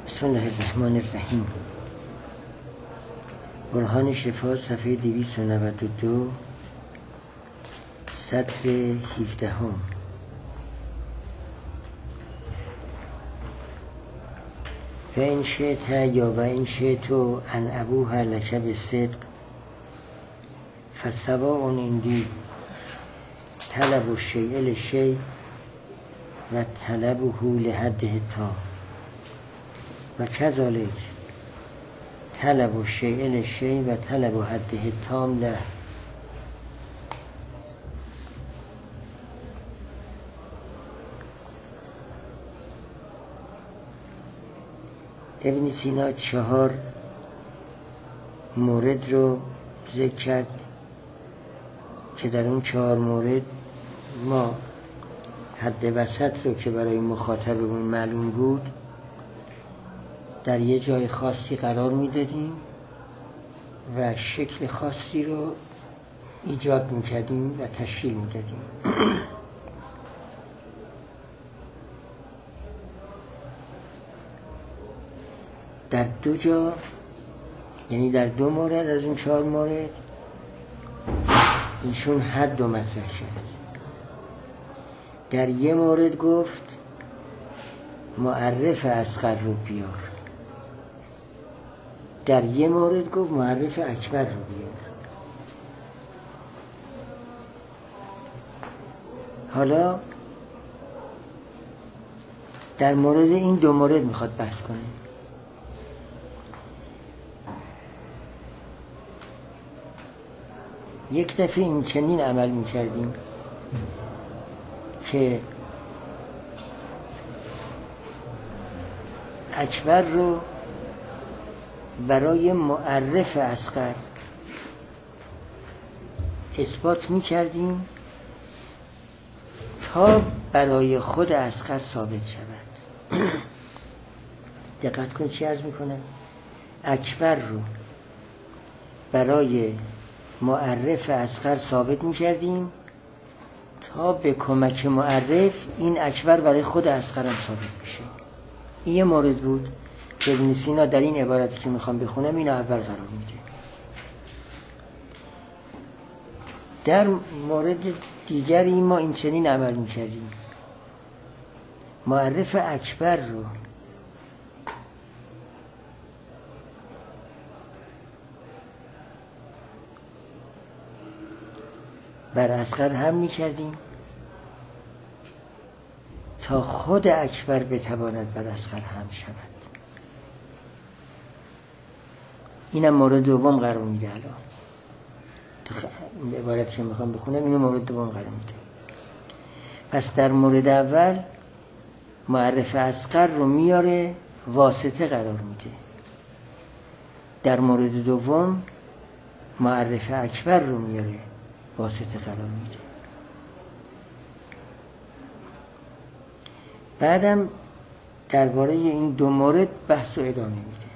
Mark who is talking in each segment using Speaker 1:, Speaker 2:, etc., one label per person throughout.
Speaker 1: بسم الله الرحمن الرحیم. برهان شفا صفحه 292 سطر 17. و این شئت یا و این شئت ان ابوها لک بالصدق فسواء عندی طلب الشیء للشیء و طلبه لحده التام و کذالک طلب الشیء للشیء و طلب حده التام له. ابن سینا 4 مورد رو ذکر کرد که در اون 4 مورد ما حد وسط رو که برای مخاطبمون معلوم بود در یه جای خاصی قرار میدادیم و شکل خاصی رو ایجاد میکردیم و تشکیل میدادیم. در 2 جا، یعنی در 2 مورد از اون 4 مورد ایشون حد و مطرح کرد. در 1 مورد گفت معرف اصغر رو بیار، در 1 مورد گفت معرف اکبر رو بیار. حالا در مورد این 2 مورد میخواد بحث کنه. یک دفعه این چنین عمل میکردیم که اکبر رو برای معرف اصغر اثبات میکردیم تا برای خود اصغر ثابت شود. دقت کنید چی عرض میکنم. اکبر رو برای معرف اصغر ثابت میکردیم تا به کمک معرف این اکبر برای خود اصغر هم ثابت بشه. این 1 مورد بود که ابن سینا در این عبارتی که میخوام بخونم اینو اول قرار میده. در مورد دیگری ما این چنین عمل میکردیم. معرف اکبر رو بر اصغر هم میکردیم تا خود اکبر بتواند بر اصغر هم شود. اینم مورد دوم قرار میده. الان عبارتی که میخوام بخونم اینو مورد دوم قرار میده. پس در مورد اول معرف اصغر رو میاره واسطه قرار میده. در مورد دوم معرف اکبر رو میاره واسطه قرار میده. بعدم درباره این 2 مورد بحث و ادامه میده.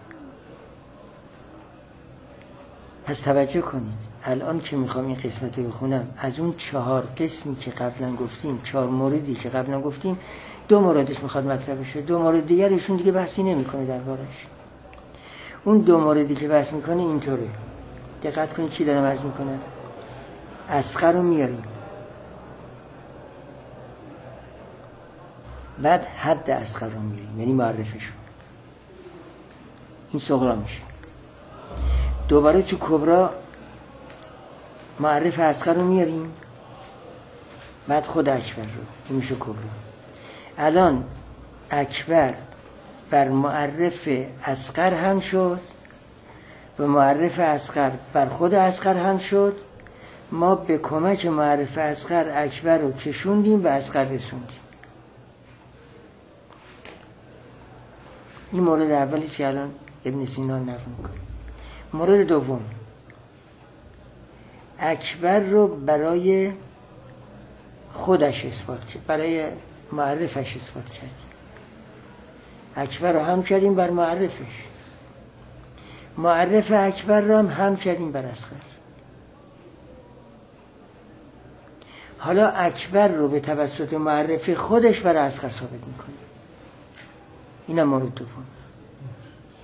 Speaker 1: پس توجه کنید، الان که میخوام این قسمت رو بخونم از اون 4 قسمی که قبلا گفتیم، 4 موردی که قبلا گفتیم، 2 موردش میخواد مطرح بشه، 2 مورد دیگرشون دیگه بحثی نمیکنه دربارش. اون 2 موردی که بحث میکنه اینطوره. دقت کنید چی دارم عرض میکنم. اصغر رو میاریم، بعد حد اصغر رو میاریم، یعنی معرفشون. این صغرا میشه. دوباره تو کبرا معرف اصغر رو میاریم، بعد خود اکبر رو. این میشه کبرا. الان اکبر بر معرف اصغر هم شد و معرف اصغر بر خود اصغر هم شد. ما به کمک معرف اصغر اکبر رو کشوندیم و اصغر رسوندیم. این مورد اولی که الان ابن سینا نقل میکنه. مورد دوم، اکبر رو برای خودش اثبات کرد، برای معرفش اثبات کردیم. اکبر رو هم کردیم بر معرفش، معرف اکبر رو هم کردیم بر اصغر. حالا اکبر رو به توسط معرفی خودش برای اصغر ثابت میکنه. اینم مورد دوم.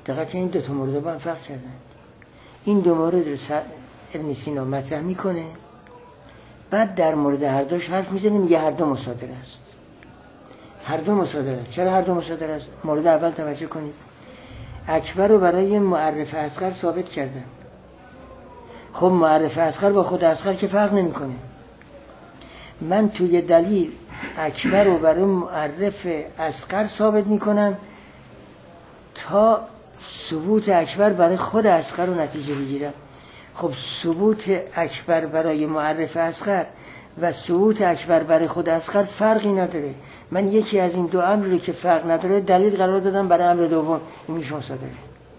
Speaker 1: دقیقا این دو تا مورد با هم فرق کردن. این دو مورد رو ابن سینا مطرح میکنه، بعد در مورد هر دوش حرف میزنه، میگه هر دو مصادره است. هر دو مصادره است. چرا هر دو مصادره است؟ مورد اول توجه کنید. اکبر رو برای معرف اصغر ثابت کردن. خب معرف اصغر با خود اصغر که فرق نمیکنه. من توی دلیل اکبر رو برای معرف اصغر ثابت میکنم تا ثبوت اکبر برای خود اصغر رو نتیجه بگیرم. خب ثبوت اکبر برای معرف اصغر و ثبوت اکبر برای خود اصغر فرقی نداره. من یکی از این دو امر رو که فرق نداره دلیل قرار دادم برای امر دوم، این میشه مصادره.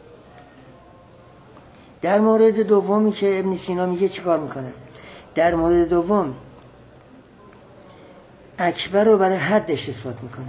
Speaker 1: در مورد دومی که ابن سینا میگه چیکار میکنه؟ در مورد دوم اکبر رو برای حدش اثبات میکنه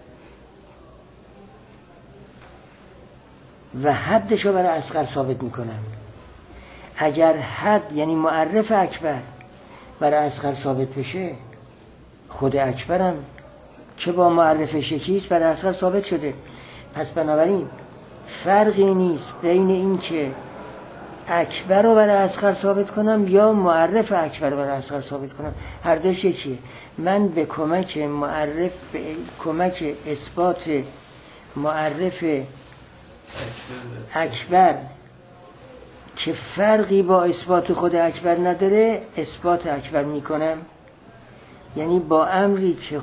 Speaker 1: و حدش رو برای اصغر ثابت میکنه. اگر حد یعنی معرف اکبر برای اصغر ثابت بشه، خود اکبرم که با معرفش یکیست برای اصغر ثابت شده. پس بنابراین فرقی نیست بین این که اکبر رو برای اصغر ثابت کنم یا معرف اکبر رو برای اصغر ثابت کنم، هر دوش یکیه. من به کمک اثبات معرف اکبر که فرقی با اثبات خود اکبر نداره اثبات اکبر میکنم، یعنی با امری که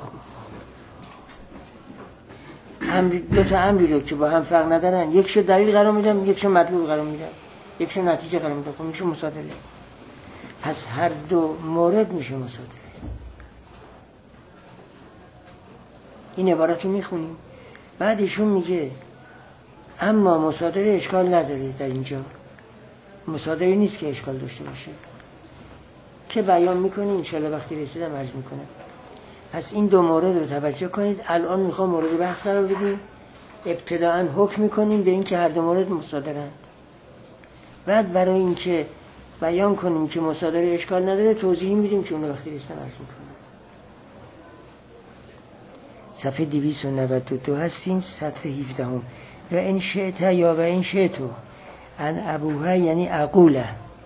Speaker 1: دو تا امری رو که با هم فرق ندارن، یکشو دلیل قرار میدم، یکشو مطلوب قرار میدم، یکشو نتیجه قرار میدم، خب میشه مصادره. پس هر دو مورد میشه مصادره. این عبارت رو میخونیم، بعد ایشون میگه اما مصادره اشکال نداره. در اینجا مصادره نیست که اشکال داشته باشه که بیان میکنی، انشالله وقتی رسیدم عرض میکنم. پس این دو مورد رو توجه کنید. الان میخوام مورد بحث قرار بدیم، ابتداءً حکم میکنیم به این که هر دو مورد مصادرند. بعد برای این که بیان کنیم که مصادره اشکال نداره توضیح میدیم که اون وقتی رسیدم عرض میکنم. صفحه 292 هستیم، سطر 17 هم. و این شئت یا و این شئتو ان ابوها یعنی اقوله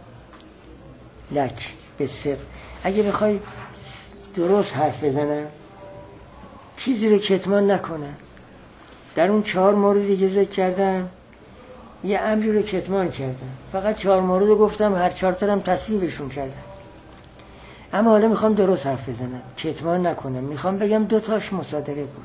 Speaker 1: لک به صدق. اگه بخوای درست حرف بزنم، چیزی رو کتمان نکنم. در اون 4 موردی که ذکر کردم یه امری رو کتمان کردم، فقط 4 مورد رو گفتم، هر 4 تا هم تصویبشون کردم. اما حالا میخوام درست حرف بزنم، کتمان نکنم. میخوام بگم 2 تاش مصادره بود،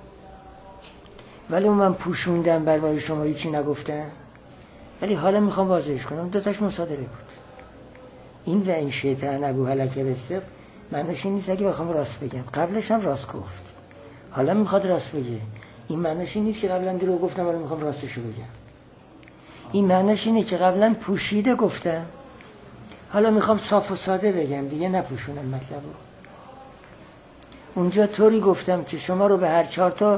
Speaker 1: ولی من پوشوندم برای شما هیچی نگفتم، ولی حالا میخوام واضحش کنم 2 تاش مصادره بود. این و این شیطان ابو هلکه بستق معنیش نیست اگه بخوام راست بگم، قبلش هم راست گفت، حالا میخواد راست بگه. این معنیش نیست که قبلا دروغ گفتم ولی میخوام راستشو بگم. این معنیش اینه که قبلا پوشیده گفتم، حالا میخوام صاف و ساده بگم، دیگه نپوشونم مطلبو. اونجا طوری گفتم که شما رو به هر 4 تا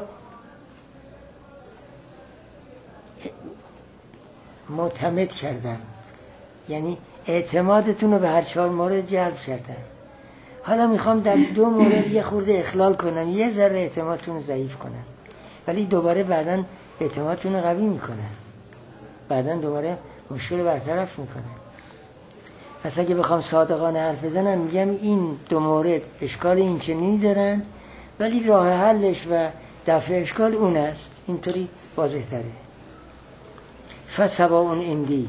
Speaker 1: معتمد کردم، یعنی اعتمادتون رو به هر 4 مورد جلب کردم. حالا میخوام در 2 مورد یه خورده اخلال کنم، یه ذره اعتمادتون رو ضعیف کنم، ولی دوباره بعداً اعتمادتون رو قوی میکنم، بعداً دوباره مشکل برطرف میکنم. پس اگه بخوام صادقانه حرف بزنم میگم این 2 مورد اشکال این چنینی دارن، ولی راه حلش و دفع اشکال اون است. اینطوری واضح تره. فسواء عندی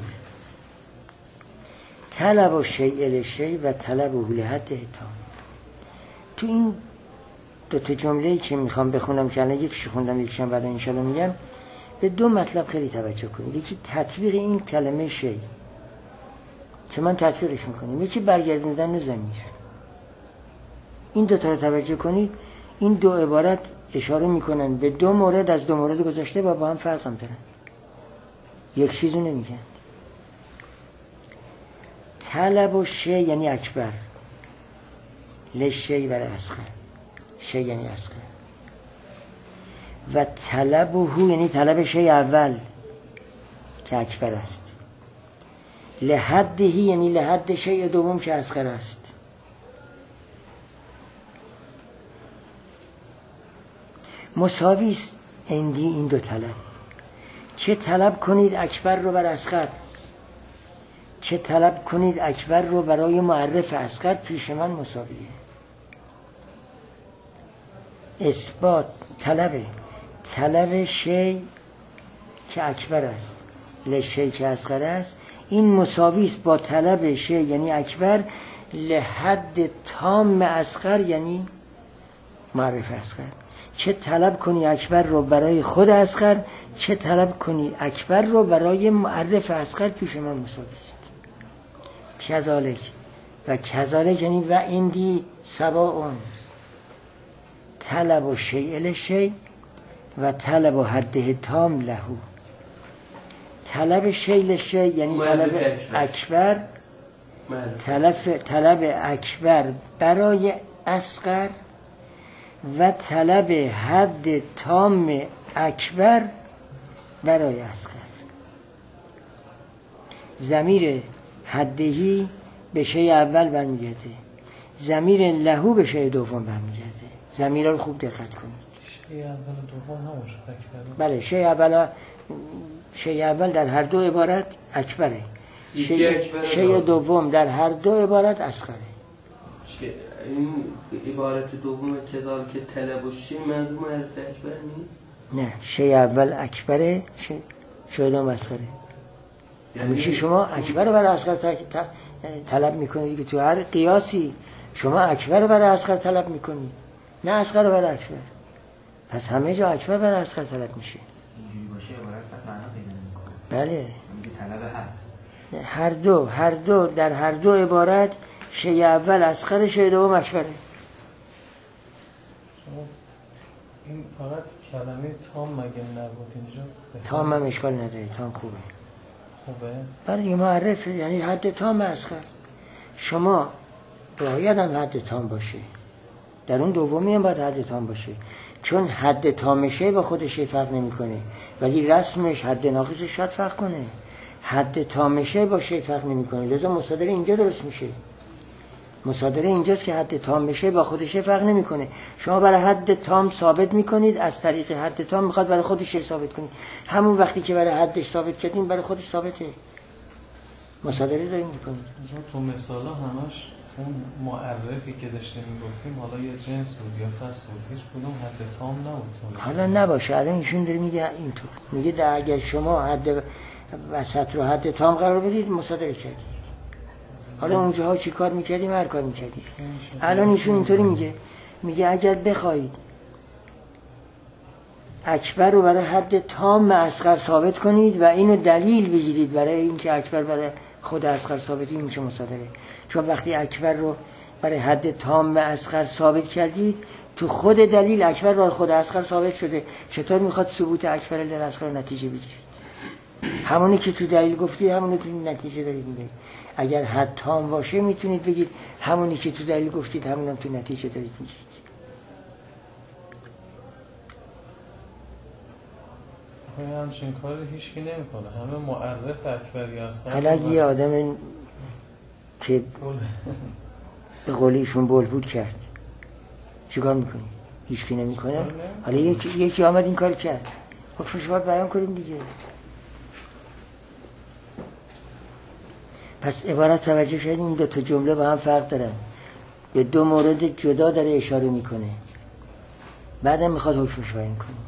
Speaker 1: طلب و شیء لشیء و طلب و لحد اتهام. تو این 2 تا جمله‌ای که میخوام بخونم که الان یکیشو خوندم یکیشم بعد انشالله میگم، به 2 مطلب خیلی توجه کنید. یکی تطبیق این کلمه شیء که من تطبیقش میکنم، یکی برگردوندن ضمیر. این 2 تا رو توجه کنید. این 2 عبارت اشاره میکنن به 2 مورد از 2 مورد گذشته و با هم فرق هم دارن، یک چیزو نمیگن. طلب و شی یعنی اکبر، لشی برای اصغر، شی یعنی اصغر. و طلب و هو یعنی طلب شی اول که اکبر است. لحدهی یعنی لحد شی دوم که اصغر است. مساوی است عندی این 2 طلب. چه طلب کنید اکبر رو بر اصغر، چه طلب کنید اکبر رو برای معرف اصغر پیش من مساویه. اثبات طلب شی که اکبر است لشی که اصغر است، این مساوی است با طلب شی یعنی اکبر لحد تام اصغر یعنی معرف اصغر. چه طلب کنی اکبر رو برای خود اصغر، چه طلب کنی اکبر رو برای معرف اصغر پیش من مساوی است. کذالک و کذالک یعنی و اندی سواء طلب و شیء لشی و طلب و حده تام لهو. طلب شیء لشی یعنی طلب اکبر، طلب اکبر برای اصغر و طلب حد تام اکبر برای اصغر. ضمیر حدهی به شیء اول برمیگرده، ضمیر لهو به شیء دوم برمیگرده. ضمیرها رو خوب دقت کنید.
Speaker 2: شیء اول و دوم همون شد اکبر.
Speaker 1: بله شیء اول در هر دو عبارت اکبره، شیء دوم در هر دو عبارت اصغره.
Speaker 3: این عبارت دوم کذالک که طلب و شیء منظور معرف اکبر نیست؟
Speaker 1: نه، شیء اول اکبره، شیء دوم اصغره. همیشه شما اکبر رو برای اصغر طلب میکنید که تو هر قیاسی شما اکبر رو برای اصغر طلب میکنید، نه اصغر رو برای اکبر. پس همه جا اکبر برای اصغر طلب میشه.
Speaker 4: اینجوری باشه عبارت بعد معنا پیدا میکنه.
Speaker 1: بله،
Speaker 4: میگه طلب حد.
Speaker 1: هر دو در هر دو عبارت شیء اول اصغر، شیء دوم اکبره.
Speaker 2: این فقط کلمه تام مگه نبود اینجا؟
Speaker 1: تام هم اشکال نداره، تام خوبه.
Speaker 2: برای
Speaker 1: معرف یعنی حد تام اصغر. شما باید هم حد تام باشه، در اون دومی هم باید حد تام باشه، چون حد تامشه با خودش فرق نمیکنه، ولی رسمش حد ناقصش شاید فرق کنه. حد تامشه با شی فرق نمیکنه، لذا مصادره اینجا درست میشه. مصادره اینجاست که حد تام بشه با خودش فرق نمیکنه. شما برای حد تام ثابت میکنید، از طریق حد تام میخواد برای خودش ثابت کنید. همون وقتی که برای حدش ثابت کردین برای خودش ثابته. مصادره داریم میکنید.
Speaker 2: تو مثالا همش اون معرفی که داشتیم میگفتیم حالا یه جنس بود یا فصل بود، هیچ کدوم حد تام نبود.
Speaker 1: حالا نباشه، الان ایشون داره میگه اینطور، میگه اگر شما حد وسط رو حد تام قرار بدید مصادره کردید. حالا اونجاها چی کار میکردیم؟ هر کار میکردیم. الان ایشون اینطوری میگه اگر بخواید اکبر رو برای حد تام اصغر ثابت کنید و اینو دلیل بگیرید برای اینکه اکبر برای خود اصغر ثابتی میشه مصادره. چون وقتی اکبر رو برای حد تام اصغر ثابت کردید، تو خود دلیل اکبر برای خود اصغر ثابت شده. چطور میخواد ثبوت اکبر للاصغر نتیجه بگیرید؟ همونی که تو دلیل گفتی همونی که نتیجه دارید میگید. اگر حد تام باشه میتونید بگید همونی که تو دلیل گفتید همون هم تو نتیجه دارید میگید.
Speaker 2: همچین کاری هیچکی نمیکنه، همه معرف اکبری هستن.
Speaker 1: حالا یه آدم که به قولیشون بلبود کرد چیکار میکنی؟ هیچکی نمیکنه. حالا یکی آمد این کار کرد، خب باید بیان کنیم دیگه. پس عبارت توجه کردیم این دو تا جمله با هم فرق دارن، به دو مورد جدا داره اشاره میکنه، بعدم میخواد حکمش بیان کنه.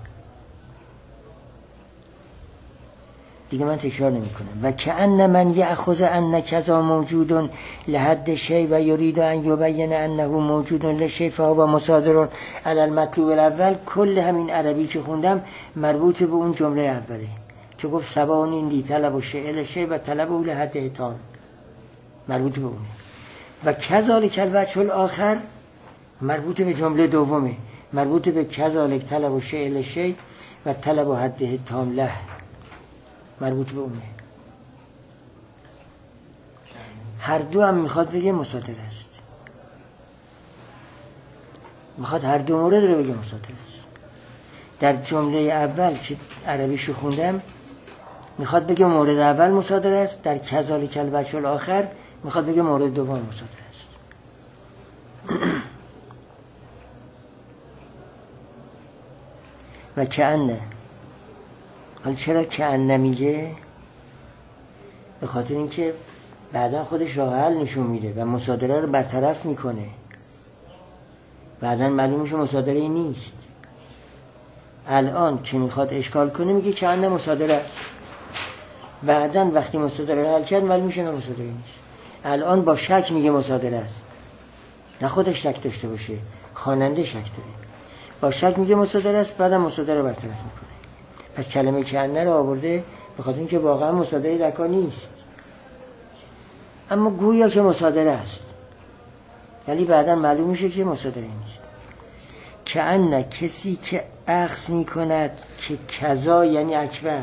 Speaker 1: دیگه من تکرار نمی کنم. و کأن من یأخذ ان کذا موجود لحد شی و یرید ان یبین انه موجود لشی فهو مصادر علی المطلوب الاول. کل همین عربی که خوندم مربوط به اون جمله اوله که گفت سبان این دی طلب و شی لشی و طلب او لحد تام، مربوط به اونه. و کذالک الوجه الاخر مربوط به جمله دومه، مربوط به کذالک طلب و شی لشی و طلب و حد تام له، مربوط به اونه. هر دو هم میخواد بگه مصادره است، میخواد هر دو مورد رو بگه مصادره است. در جمله اول که عربیشو خوندم میخواد بگه مورد اول مصادره است، در کذالک الوجه الاخر میخواد بگه مورد دوم مصادره است. و کأنه حالا چرا کأن نمیگه؟ به خاطر اینکه بعدا خودش راه حل نشون میده و مصادره رو برطرف میکنه. بعدا معلوم میشه مصادره نیست. الان که میخواد اشکال کنه میگه کأن مصادره است. بعدا وقتی مصادره حل کرد معلوم میشه نه مصادره نیست. الان با شک میگه مصادره است. نه خودش شک داشته باشه، خواننده شک داره. با شک میگه مصادره است، بعدا مصادره برطرف میکنه. پس کلمه کأن رو آورده به خاطر اینکه واقعا مصادره در کار نیست، اما گویا که مصادره است، ولی بعدا معلوم میشه که مصادره نیست. کأن کسی که اخذ میکند که کذا یعنی اکبر،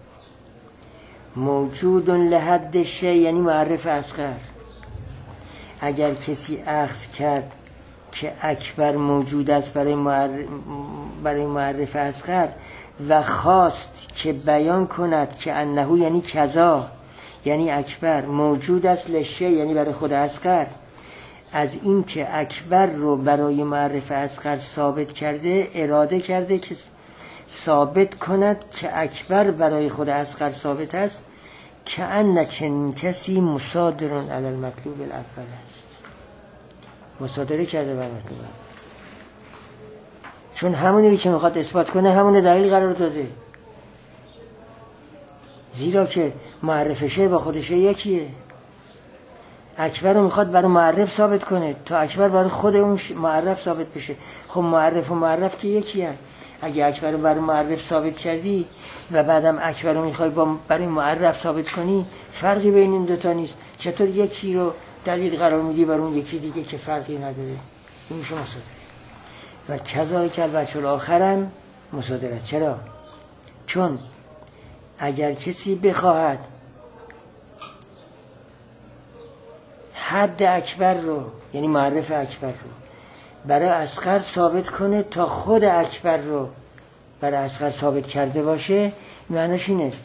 Speaker 1: موجود لحد شی یعنی معرف اصغر. اگر کسی اخذ کرد که اکبر موجود است برای معرف اصغر و خواست که بیان کند که انه یعنی کذا یعنی اکبر موجود است لشه یعنی برای خود اصغر، از این که اکبر رو برای معرف اصغر ثابت کرده اراده کرده که ثابت کند که اکبر برای خود اصغر ثابت است، که ان چنین کسی مصادرون علی المطلوب الاول است. مصادره کرده بر مطلوب، چون همونی که میخواد اثبات کنه همون دلیل قرار داده، زیرا که معرفشه با خودشه یکیه. اکبر رو میخواد برای معرف ثابت کنه تا اکبر برای خود اون معرف ثابت بشه. خب معرف و معرف که یکی هست. اگه اکبر رو برای معرف ثابت کردی و بعدم اکبر رو میخوای برای معرف ثابت کنی، فرقی بین این دوتا نیست. چطور یکی رو دلیل قرار میدی بر اون یکی دیگه که فرقی نداره؟ این میشه مصادره. و کذالک الوجه الاخرم مصادره. چرا؟ چون اگر کسی بخواهد حد اکبر رو یعنی معرف اکبر رو برای اصغر ثابت کنه تا خود اکبر رو برای اصغر ثابت کرده باشه، معنیش اینه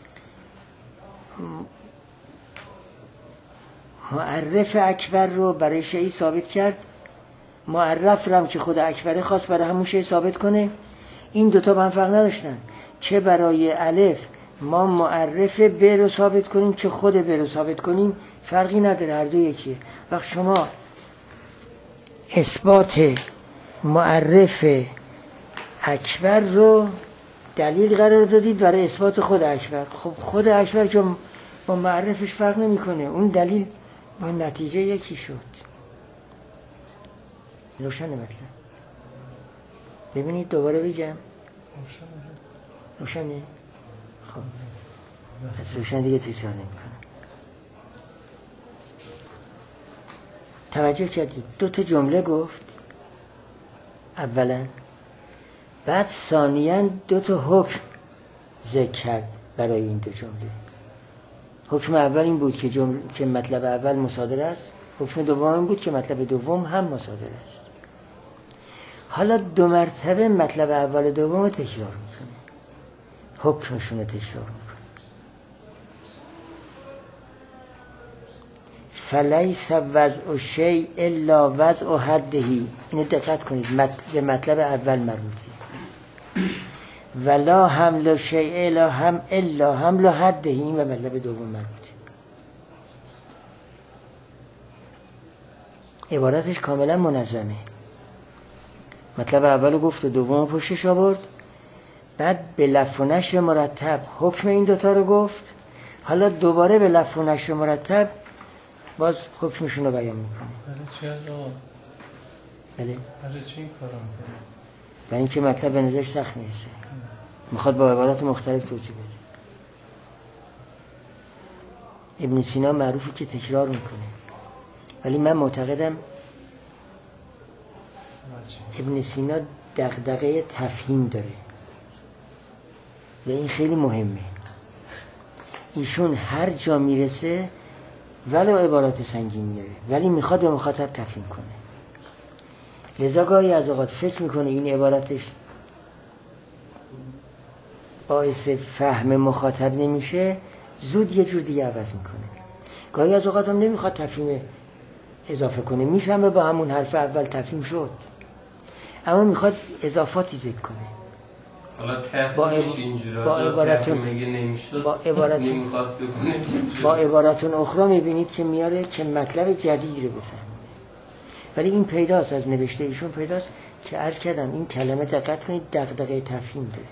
Speaker 1: معرف اکبر رو برای شیء ثابت کرد، معرف رو هم که خود اکبر خواست برای همون شیء ثابت کنه. این دوتا با هم فرق نداشتن. چه برای الف ما معرف ب رو ثابت کنیم چه خود ب رو ثابت کنیم فرقی نداره، هر دو یکیه. وقت شما اثبات معرف اکبر رو دلیل قرار دادید برای اثبات خود اکبر، خب خود اکبر که با معرفش فرق نمیکنه، اون دلیل با نتیجه یکی شد. روشنه مطلب؟ ببینید دوباره بگم. روشنه؟ خب پس روشن دیگه تکرار نمیکنم. توجه کردید دو تا جمله گفت اولا، بعد ثانیاً دو تا حکم ذکر کرد برای این دو جمله. حکم اول این بود که مطلب اول مصادره است، حکم دوم این بود که مطلب دوم هم مصادره است. حالا دو مرتبه مطلب اول و دوم رو تکرار میکنه، حکمشون رو تکرار میکنه. فلیس وضع شیء الا وضع حدهی، اینو دقت کنید، به مطلب اول مربوطه. ولا حمل شیء الا حمل حدهی، این به مطلب دوم مربوطه. عبارتش کاملا منظمه. مطلب اول گفت و دوم پشتش آورد، بعد به لفظ و نشر مرتب حکم این دوتا رو گفت، حالا دوباره به لفظ و نشر مرتب باز حکمشون رو بیان میکنه.
Speaker 2: برای چی از آقا؟
Speaker 1: بله؟
Speaker 2: برای چی این کار رو میکنه؟
Speaker 1: برای اینکه مطلب به نظر سخت میرسه، میخواد با عبارات مختلف توضیح بده. ابن سینا معروفی که تکرار میکنه، ولی من معتقدم ابن سینا دغدغه تفهیم داره و این خیلی مهمه. ایشون هر جا میرسه ولو عبارات سنگین میاره ولی میخواد به مخاطب تفهیم کنه. لذا گاهی از اوقات فکر میکنه این عبارتش باعث فهم مخاطب نمیشه، زود یه جور دیگه عوض میکنه. گاهی از اوقات هم نمیخواد تفهیم اضافه کنه، میفهمه با همون حرف اول تفهیم شد، اما میخواد اضافاتی ذکر کنه.
Speaker 3: حالا تفهیمش اینجورا مگه نمیشد نمیخواست بکنه
Speaker 1: با عبارتون اخرى میبینید که میاره که مطلب جدید رو بفهمه. ولی این پیداست از نوشته ایشون پیداست که عرض کردم این کلمه دقت کنید دغدغه تفهیم داره،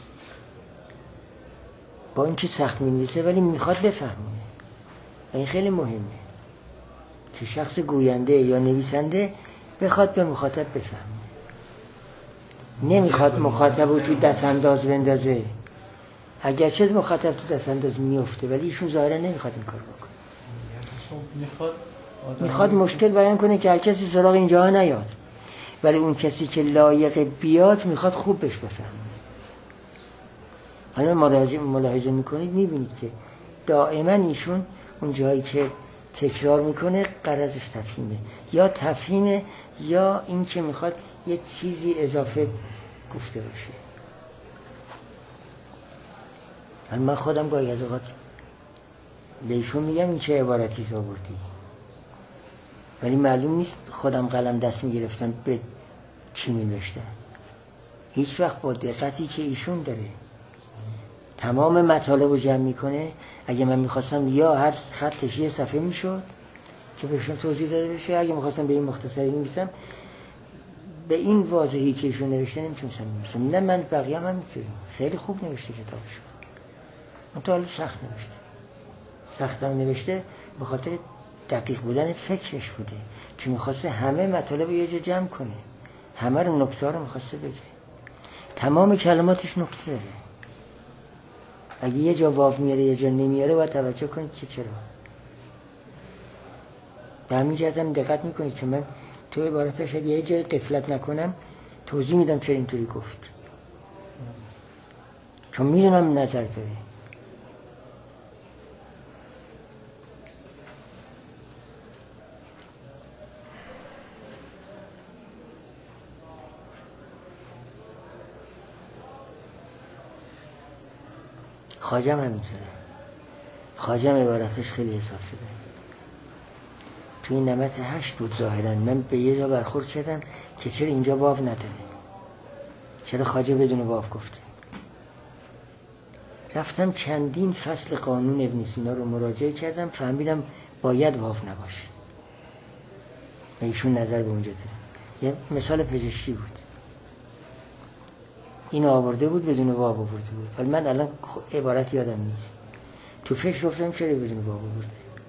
Speaker 1: با اینکه سخت می‌نویسه ولی میخواد بفهمه. این خیلی مهمه که شخص گوینده یا نویسنده بخواد به مخاطب بفهمه، نمیخواد مخاطب رو تو دست انداز بندازه. اگرچه مخاطب تو دست انداز میفته ولی ایشون ظاهرا نمیخواد این کار بکنه. میخواد مشکل بیان کنه که هر کسی سراغ اینجا نیاد، ولی اون کسی که لایق بیاد میخواد خوب بهش بفهمه. حالا ملاحظه میکنید میبینید که دائما ایشون اون جایی که تکرار میکنه غرضش تفهیمه، یا تفهیمه یا این که میخواد یه چیزی اضافه گفته باشه. حالا من خودم گاهی از اوقات به ایشون میگم این چه عبارتی آوردی، ولی معلوم نیست خودم قلم دست میگرفتم به چی مینوشتم. هیچ وقت با دقتی که ایشون داره تمام مطالب رو جمع میکنه. اگه من میخواستم یا هر خطش یه صفحه میشد که بهشون توضیح داده بشه، اگه میخواستم به این مختصری نویسم به این واضحی که ایشون نوشته نمیتونستم نویسم. نه من بقیه هم میتونم. خیلی خوب نوشته کتابشو، مطالب سخت نوشته. سخت هم نوشته به خاطر دقیق بودن فکرش بوده که میخواسته همه مطالب رو یه جا جمع کنه، همه رو نکته رو میخواسته بگه. تمام کلماتش نکته داره. اگه یه جا واو میاره یه جا نمیاره باید توجه کنید که چرا. به همین جهت هم دقت میکنید که من تو عبارتش اگه یه جای غفلت نکنم توضیح میدم چرا اینطوری گفت، چون میدونم نظر داره. خواجم هم میتونه. خواجم عبارتش خیلی حساب شده است. توی نمت 8 بود ظاهرا. من به یه جا برخورد شدم که چرا اینجا واو نداره، چرا خواجه بدون واو گفته. رفتم چندین فصل قانون ابن سینا رو مراجعه کردم، فهمیدم باید واو نباشه و ایشون نظر به اونجا داره. یه مثال پزشکی بود، این آورده بود بدون واو آورده بود. ولی من الان عبارت یادم نیست، تو فکر رفتم چرا بدون واو آورده.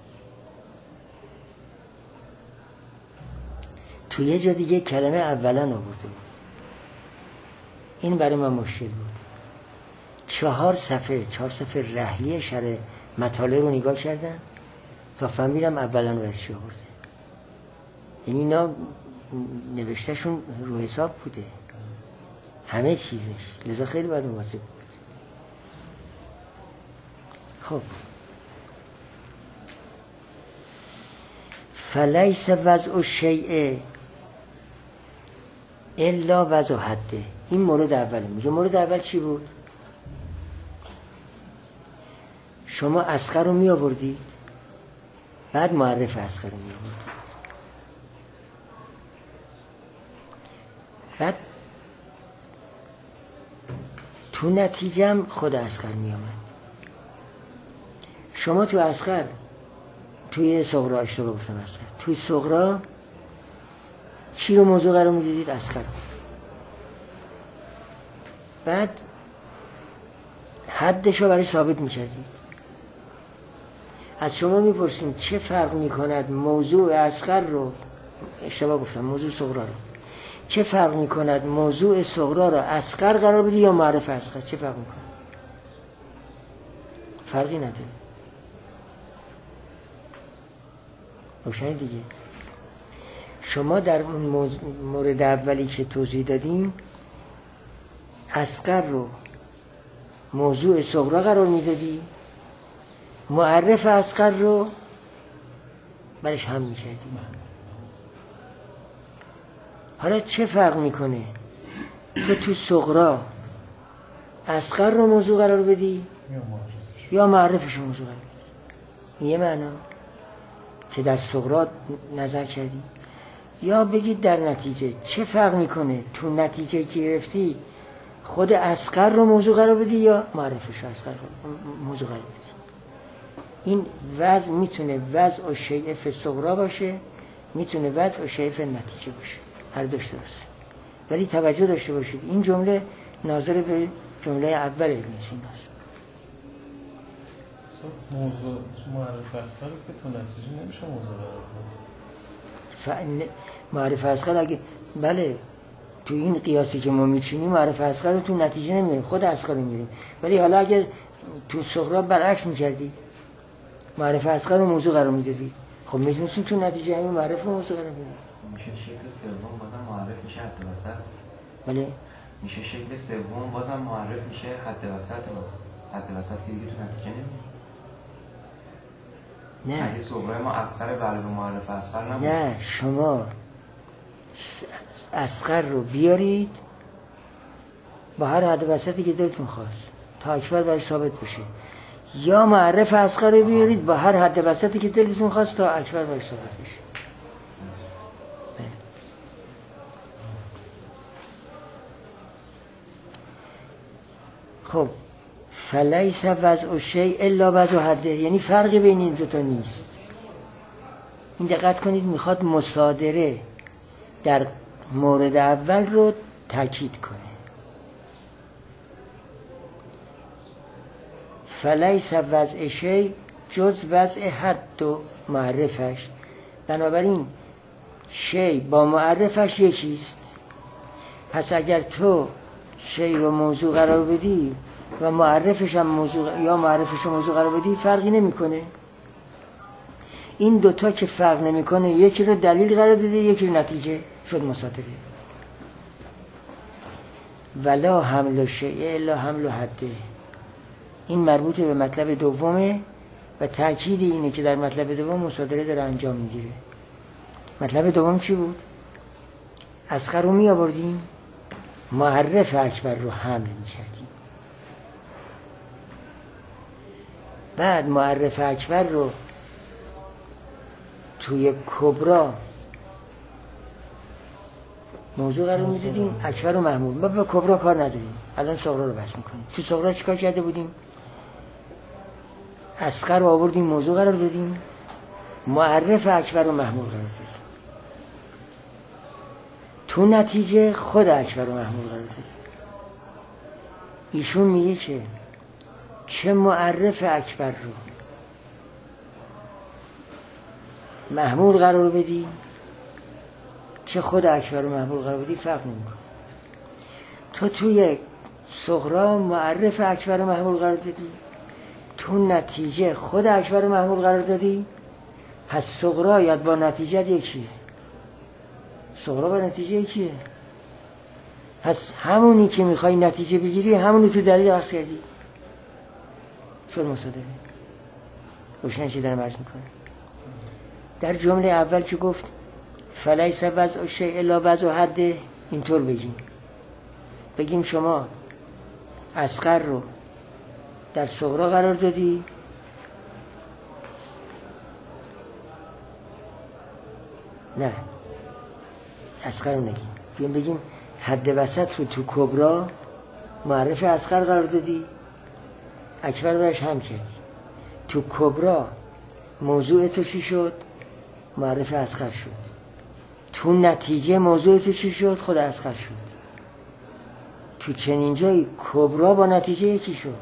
Speaker 1: تو یه جا دیگه کلمه اولا آورده بود. این برای من مشکل بود. 4 صفحه رحلی شرح مطالب رو نگاه کردم تا فهمیدم اولا رو چی آورده. یعنی اینا نوشتهشون رو حساب بوده همه چیزش، لذا خیلی باید مواظب بود. خب فلیس وضع الشیء الا وضع حده. این مورد اوله. میگه مورد اول چی بود؟ شما اصغر رو می آوردید بعد معرف اصغر رو می آوردید، بعد تو نتیجه خود اصغر می آمد. شما تو اصغر توی صغرا اشتباه گفتم اصغر، توی صغرا چی رو موضوع قرار می دیدید؟ اصغر. بعد حدش رو برای ثابت می کردید. از شما می پرسیم چه فرق می کند موضوع اصغر رو، اشتباه گفتم، موضوع صغرا رو، چه فرق می کند موضوع صغرا رو اصغر قرار بدی یا معرف اصغر؟ چه فرق می کند؟ فرقی نداره. روشن دیگه. شما در اون مورد اولی که توضیح دادیم اصغر رو موضوع صغرا قرار میدادی، معرف اصغر رو برش هم میکردی. حالا چه فرق میکنه تو صغرا اصغر رو موضوع قرار بدی یا معرفش رو موضوع قرار بدی؟ یه معنا که در صغرا نظر کردی، یا بگید در نتیجه چه فرق میکنه تو نتیجه که گرفتی خود اصغر رو موضوع قرار بدی یا معرفش اصغر رو موضوع قرار بدی. این وضع میتونه وضع و شیء فی الصغری باشه، میتونه وضع و شیء فی النتیجه باشه، هر دوش درسته. ولی توجه داشته باشید این جمله ناظر به جمله اول ابن سینا است.
Speaker 2: موضوع معرف اصغر که تو نتیجه نمیشه موضوع قرار داد.
Speaker 1: معرف اصغر اگه بله تو این قیاسی که ما میچینیم معرف اصغر رو تو نتیجه نمیریم، خود اصغر رو میریم. ولی حالا اگر تو صغرا برعکس میکردید معرف اصغر رو موضوع قرار میدادید، خب میتونستیم تو نتیجه همین معرف رو موضوع قرار بدید.
Speaker 4: میشه شکل سوم بازم معرف میشه حد وسط.
Speaker 1: بله
Speaker 4: میشه شکل سوم بازم معرف میشه حد وسط. حد وسط که دیگه تو نتیجه نمیره.
Speaker 1: نه
Speaker 4: اگه صغرای ما اصغر بلب معرف اصغر نبود.
Speaker 1: نه شما اصغر رو بیارید با هر حد وسطی که دلتون خواست تا اکبر برش ثابت بشه، یا معرف اصغر رو بیارید با هر حد وسطی که دلتون خواست تا اکبر برش ثابت بشه. خب فلیس وضع الشیء الا وضع حده، یعنی فرقی بین این دوتا نیست. این دقت کنید میخواد مصادره در مورد اول رو تاکید کنه. فلیس وضع شیء جز وضع حد و معرفش، بنابراین شیء با معرفش یکیست. پس اگر تو شیء رو موضوع قرار بدی و معرفش هم موضوع یا معرفش رو موضوع قرار بدی فرقی نمیکنه. این دوتا که فرق نمیکنه، یکی رو دلیل قرار داده یکی رو نتیجه، شد مصادره. ولا حمل شیء الا حمل حده، این مربوط به مطلب دومه و تأکید اینه که در مطلب دوم مصادره داره انجام میگیره. مطلب دوم چی بود؟ اصغر رو می آوردیم، معرف اکبر رو حمل میکردیم، بعد معرف اکبر رو توی کبرا موضوع قرار میدادیم، اکبر رو محمول. ما به کبرا کار نداریم، الان صغرا رو بحث میکنیم. تو صغرا چیکار کرده بودیم؟ اصغر رو آوردیم موضوع قرار دادیم، معرف اکبر رو محمول قرار دادیم، تو نتیجه خود اکبر رو محمول قرار دادیم. ایشون میگه که چه معرف اکبر رو محمول قرار بدی چه خود اکبر رو محمول قرار بدی فرق نمیکنه. تو توی صغرا معرف اکبر رو محمول قرار دادی، تو نتیجه خود اکبر رو محمول قرار دادی، پس صغرا یاد با نتیجه یکیه. صغرا با نتیجه یکیه، پس همونی که میخوای نتیجه بگیری همونی تو دلیل عکس کردی، شد مصادره. روشن چی دارم عرض میکنه؟ در جمله اول که گفت فلیس وضع الشیء الا وضع حده، اینطور بگیم شما اصغر رو در صغرا قرار دادی، نه اصغر رو نگیم، بگیم حد وسط رو تو کبرا معرف اصغر قرار دادی، اکبر برش هم کردی، تو کبرا موضوع تو چی شد؟ معرف اصغر شد، تو نتیجه موضوع تو چی شد؟ خود اصغر شد. تو چنین جایی کبرا با نتیجه یکی شد،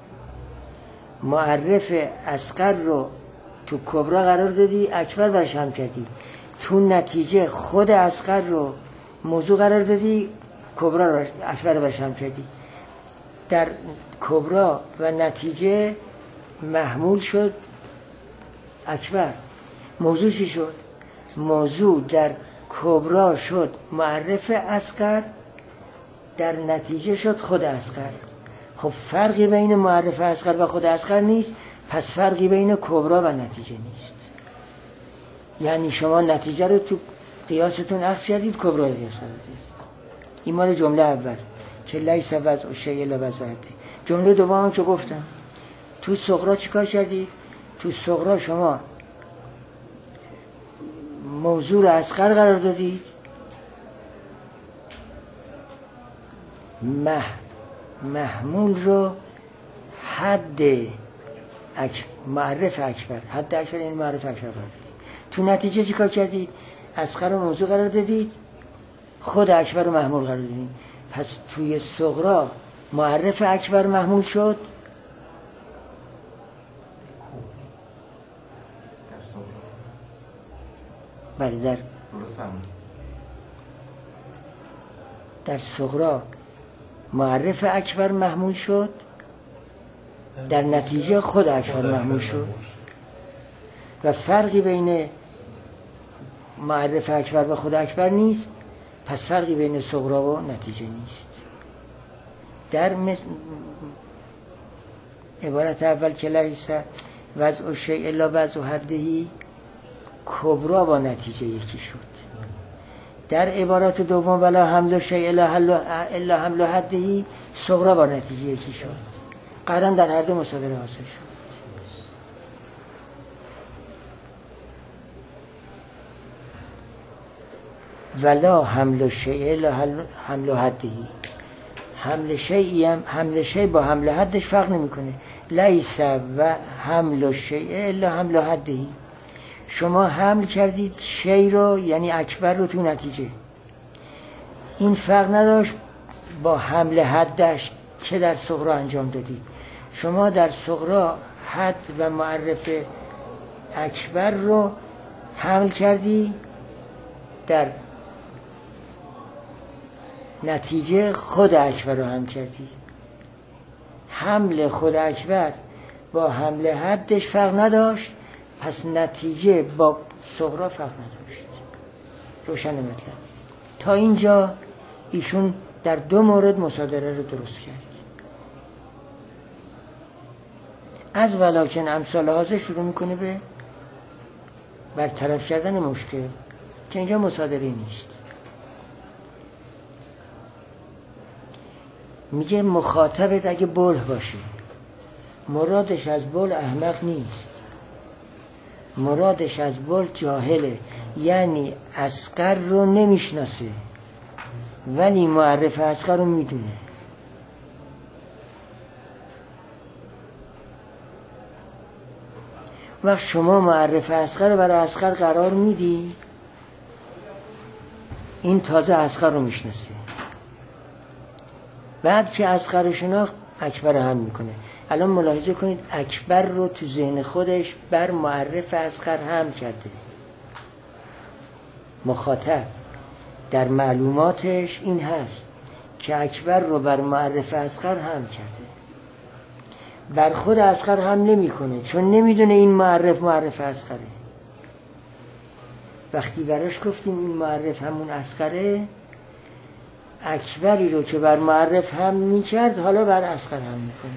Speaker 1: معرف اصغر رو تو کبرا قرار دادی، اکبر برش هم کردی، تو نتیجه خود اصغر رو موضوع قرار دادی، کبرا رو اکبر برش هم کردی. در کبرا و نتیجه محمول شد اکبر. موضوع چی شد؟ موضوع در کبرا شد معرف اصغر، در نتیجه شد خود اصغر. خب فرقی بین معرف اصغر و خود اصغر نیست، پس فرقی بین کبرا و نتیجه نیست. یعنی شما نتیجه رو تو قیاستون عکس کردید، کبرا رو قیاس کردید. این مال جمله اول که لیس وضع الشیء الا وضع حده. جمله دوم که گفتم تو صغرا چیکار کردید؟ تو صغرا شما موضوع رو اصغر قرار دادید، محمول رو حد معرف اکبر، حد اکبر یعنی معرف اکبر قرار دادید. تو نتیجه چی کار کردید؟ اصغر رو موضوع قرار دادید، خود اکبر رو محمول قرار دادید. پس توی صغرا معرف اکبر محمول شد، بله در صغرا معرف اکبر محمول شد، در نتیجه خود اکبر محمول شد و فرقی بین معرف اکبر و خود اکبر نیست. پس فرقی بین صغرا و نتیجه نیست. در عبارت اول که لیس وضع الشیء الا وضع حده، کبرا با نتیجه یکی شد. در عبارت دوم ولا حمل الشیء الا حمل حده، صغرا با نتیجه یکی شد. قطعاً در هر دو مصادره حاصل شد. ولا حمل الشیء الا حمل حده، حمل شیء با حمل حدش فرق نمیکنه. لیس و حمل الشیء الا حمل حده، شما حمل کردید شیء رو یعنی اکبر رو تو نتیجه، این فرق نداشت با حمل حدش که در صغرا انجام دادید. شما در صغرا حد و معرف اکبر رو حمل کردی، در نتیجه خود اکبر رو حمل کردی. حمل خود اکبر با حمل حدش فرق نداشت، پس نتیجه با صغرا فرق نداشت. روشن مطلب. تا اینجا ایشون در دو مورد مصادره رو درست کرد. از ولکن امثال هازه شروع میکنه به برطرف کردن مشکل که اینجا مصادره نیست. میگه مخاطبت اگه بله باشه، مرادش از بله احمق نیست، مرادش از بله جاهله، یعنی اصغر رو نمیشناسه ولی معرف اصغر رو میدونه. وقت شما معرف اصغر رو برای اصغر قرار میدی، این تازه اصغر رو میشناسه. بعد که اصغر رو شناخت اکبر هم میکنه. الان ملاحظه کنید اکبر رو تو ذهن خودش بر معرف اصغر هم کرده. مخاطب در معلوماتش این هست که اکبر رو بر معرف اصغر هم کرده، بر خود اصغر هم نمی کنه چون نمیدونه این معرف اصغره. وقتی براش گفتیم این معرف همون اصغره، اکبری رو که بر معرف هم میکرد حالا بر اصغر هم میکنه.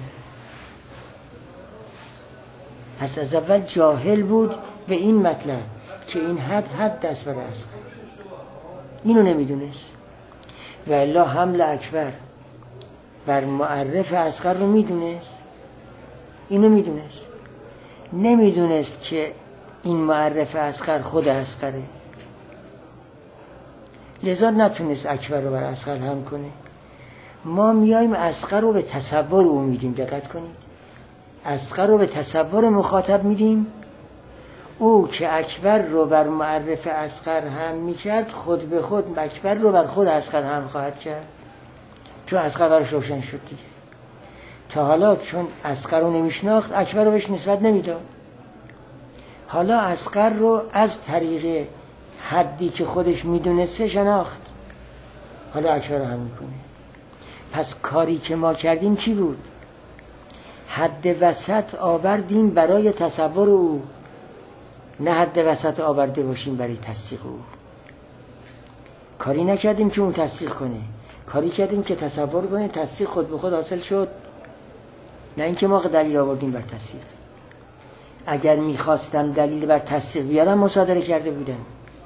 Speaker 1: پس از اول جاهل بود به این مطلب که این حد دست بر اصغر، اینو نمیدونست. و الا حمل اکبر بر معرف اصغر رو میدونست، اینو میدونست. نمیدونست که این معرف اصغر خود اصغره، لذا نتونست اکبر رو بر اصغر هم کنه. ما میایم اصغر رو به تصور او میدیم. دقت کنید، اصغر رو به تصور مخاطب میدیم. او که اکبر رو بر معرف اصغر هم میکرد، خود به خود اکبر رو بر خود اصغر هم خواهد کرد، چون اصغر برش روشن شد دیگه. تا حالا چون اصغر رو نمیشناخت اکبر رو بهش نسبت نمیداد. حالا اصغر رو از طریق حدی که خودش میدونسته شناخت، حالا اکبر رو هم میکنه. پس کاری که ما کردیم چی بود؟ حد وسط آوردیم برای تصور او، نه حد وسط آورده باشیم برای تصدیق او. کاری نکردیم که اون تصدیق کنه، کاری کردیم که تصور کنه. تصدیق خود به خود حاصل شد، نه اینکه ما دلیل آوردیم بر تصدیق. اگر میخواستم دلیل بر تصدیق بیارم مصادره کرده بودم،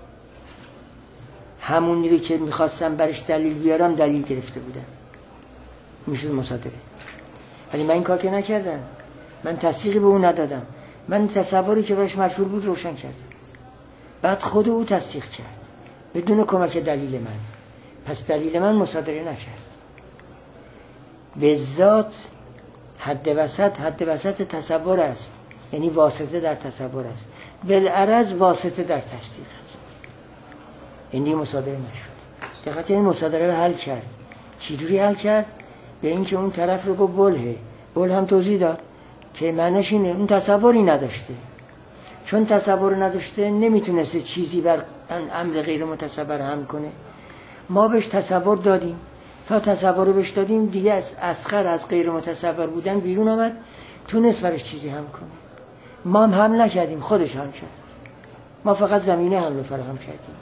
Speaker 1: همونی رو که میخواستم برش دلیل بیارم دلیل گرفته بودم، میشد مصادره. ولی من این کار که نکردم، من تصدیقی به اون ندادم، من تصوری که برش مشهور بود روشن کردم، بعد خود او تصدیق کرد بدون کمک دلیل من. پس دلیل من مصادره نکرد. به ذات حد وسط تصور است، یعنی واسطه در تصور است، بالعرض واسطه در تصدیق است. این دیگه مصادره نشد. دقیقاً این مصادره رو حل کرد. چجوری حل کرد؟ به اینکه اون طرف رو گفت بله. بل هم توضیح داد که معنیش اینه اون تصوری نداشته، چون تصور نداشته نمیتونسته چیزی بر امر غیر متصور هم کنه. ما بهش تصور دادیم، تا تصور رو بهش دادیم دیگه از اصغر از غیر متصور بودن بیرون آمد، تونست برش چیزی هم کنه. ما هم حمل نکردیم، خودش هم کرد. ما فقط زمینه حمل فراهم کردیم.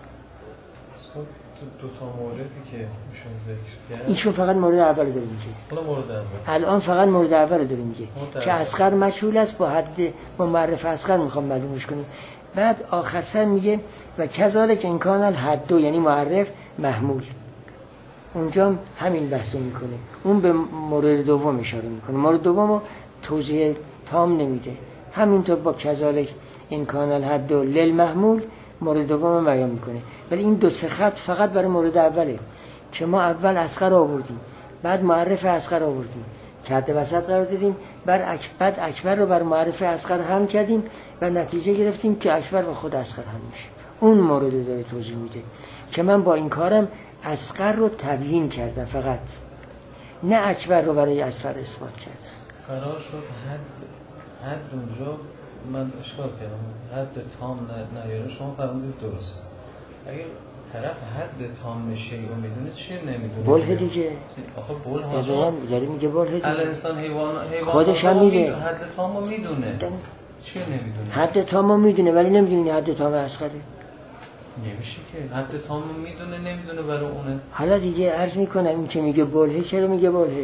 Speaker 2: دو تا موردی که میشون ذکر کرد،
Speaker 1: ایشون فقط مورد اول داره میگه.
Speaker 2: حالا مورد اول
Speaker 1: الان فقط مورد اول داره میگه که اصغر مجهول است، با معرف اصغر میخوام معلومش کنیم. بعد آخر سر میگه و کذالک ان کان الحد، یعنی معرف محمول. اونجا همین بحثو میکنه. اون به مورد دوم اشاره میکنه. مورد دومو توضیح تام نمیده، همینطور با کذالک ان کان الحد للمحمول مورد دوم بیان میکنه. ولی این دو سه خط فقط برای مورد اوله که ما اول اصغر آوردیم، بعد معرف اصغر آوردیم که حد وسط قرار دادیم، بعد اکبر رو بر معرف اصغر هم کردیم و نتیجه گرفتیم که اکبر با خود اصغر هم میشه. اون مورد داره توضیح میده که من با این کارم اصغر رو تبیین کردم فقط، نه اکبر رو برای اصغر اثبات کردم.
Speaker 2: قرار شد حد اونجا من اشکال کردم، حد تام نیاره، شما فرمودید درست. اگر طرف حد تام شیء رو میدونه چیه نمیدونه؟
Speaker 1: بله دیگه.
Speaker 2: آخه بل ها
Speaker 1: داره میگه بله دیگه.
Speaker 2: الانسان حیوان
Speaker 1: خودش هم میگه
Speaker 2: حد تام رو میدونه. چیه نمیدونه؟
Speaker 1: حد تام رو میدونه ولی نمیدونه حد تام اصغره.
Speaker 2: نمیشه که حد تام رو میدونه نمیدونه برای اونه.
Speaker 1: حالا دیگه عرض میکنم این که میگه بله چرا میگه بله؟